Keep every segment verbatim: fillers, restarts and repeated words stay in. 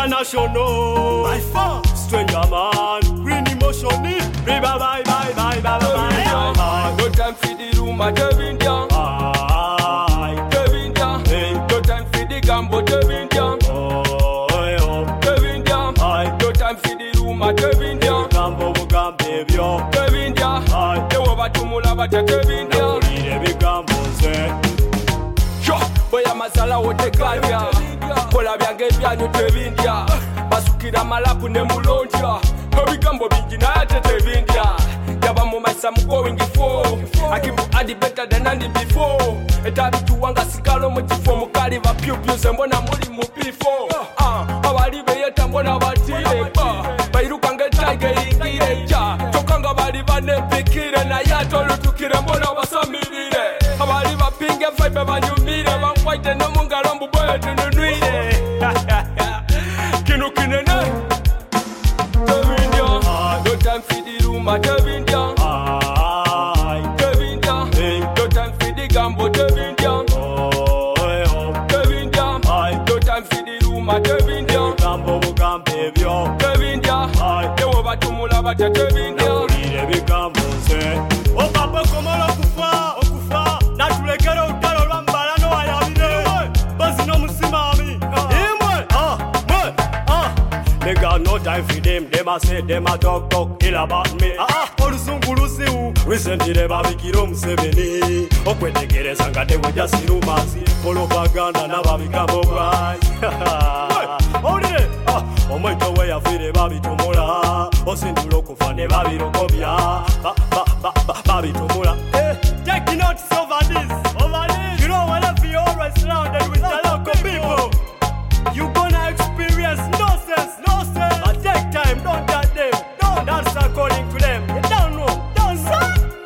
international. By far, stranger man, green emotion. Bye bye bye bye bye bye bye. No time for the room at Kevin Young. Kevin Young. No time for the gambo Kevin Young. Kevin Young. No time for the room at Kevin Young. Gambo gambo baby yo. Kevin Young. They over to mula but Kevin Young. Baby gambo say. Yo, boy amasala wote kanya. Kola byange byanyu Kevin Young. Basukira malapu ne mulonja. Ebigambo bingi naye tetebindya. Yaba mu maisa I'm going before. I keep adi better than any before. Etabituwanga sikalo mu kifo mukali ba pyu pyu sembona muri mu before. Ah, abali beyeta mbona batire ba. Bairuka nge tiger ingire ja. Tokanga bali bane pikire na yato lutukire mbona basamirire. Abali bapinge vibe banyumire ba fight no mungalo mbuboye tununwire. Kinu kinene. No time for the room at Kevin Young. Kevin Young. No time for the gambo Kevin Young. Kevin Young. No time for the room at Kevin Young. Gambo gambo baby yo. Kevin Young. They over to mula but Kevin Young. Baby gambo say. Oh papa comment okufa okufa. Na tulekere utalo lwambala no ayabire. Basi no musimami. Imwe. Ah, mwe. Ah. They got no time for them. Them a say them a talk talk ill about me. Ah ah. Oluzunguluzi u. Recently they babikiro Museveni. Okwetegereza nga they were just rumors. Propaganda na babigambo prize. Owulire. Ah. Omwito we yafire babitumula. Osindulo okufa ne babirokobya. Ba ba ba ba babitumula. Eh. Take notice over this. Over this. You know whenever you always surrounded with the local people, you gonna experience nonsense, nonsense. But take time, don't judge them. Don't dance according to them. You don't know, don't know.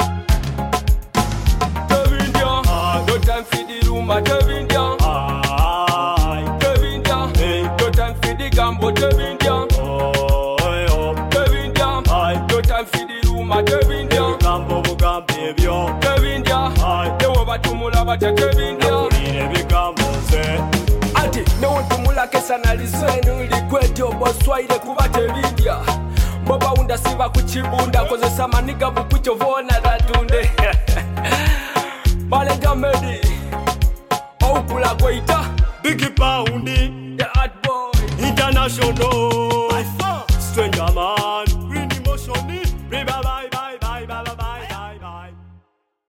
Kevin Young. No time for the room at Kevin Young. Kevin Young. No time for the gambo Kevin Young. Kevin Young. No time for the room at Kevin Young. Gambo gambo baby yo. Kevin Young. They over to mula but Kevin Young. Baby gambo say. Ati ne wontumula kesa nalizenu likwetyo boswaire kubate vidya. Boba unda siva kuchibunda kozesa maniga bukucho vona ratunda.